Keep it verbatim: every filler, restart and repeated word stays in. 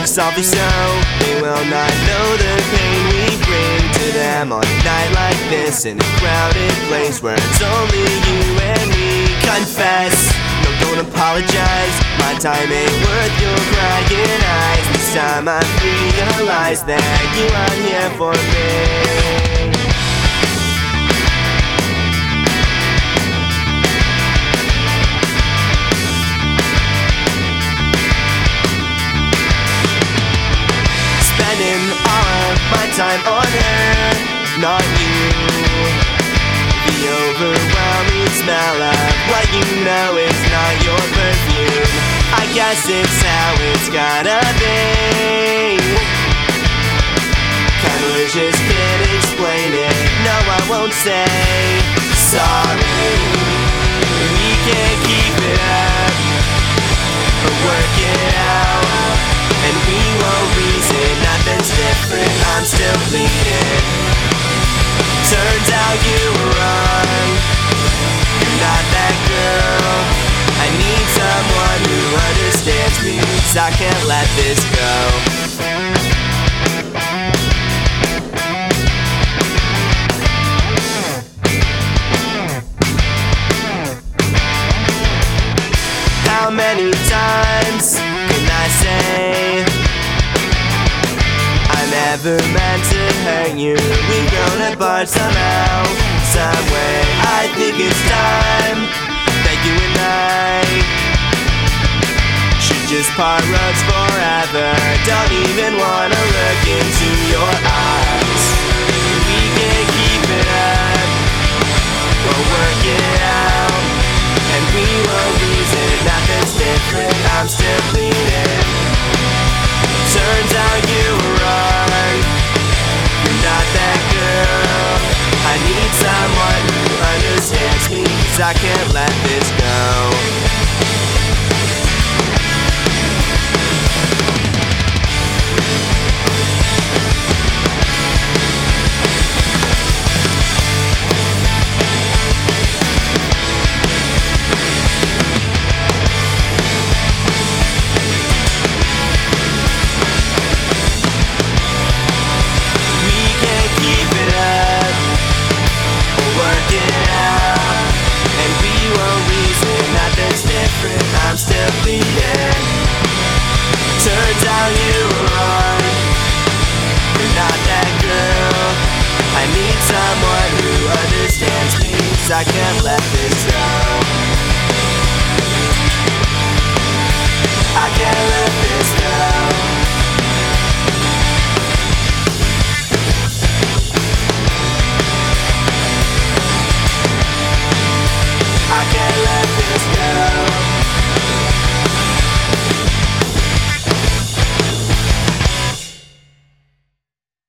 softly so they will not know the pain we bring to them on a night like this, in a crowded place where it's only you and me. Confess, no, don't apologize. My time ain't worth your crying eyes. This time I realize that you are here for me. Spending all of my time on her, not you. The overwhelming smell of what you know is not your perfume. I guess it's how it's gotta be. Kinda wish just can't explain it. No, I won't say sorry. We can't keep it up or work it out, and we won't reason. Nothing's different, I'm still bleeding. Turns out you were wrong. You're not that girl. I need someone who understands me, 'cause I can't let this go. How many times can I say I never meant to hurt you? We've grown apart somehow, some way. I think it's time that you and I should just part roads forever. Don't even wanna look into your eyes. We can keep it up, we'll work it out, and we won't lose it. Nothing's different, I'm still bleeding. Turns out you were wrong. You're not that girl. I need someone who understands me, 'cause I can't let this go. I'm still bleeding. Turns out you were wrong. You're not that girl. I need someone who understands me, 'cause I can't let this go. I can't let this go.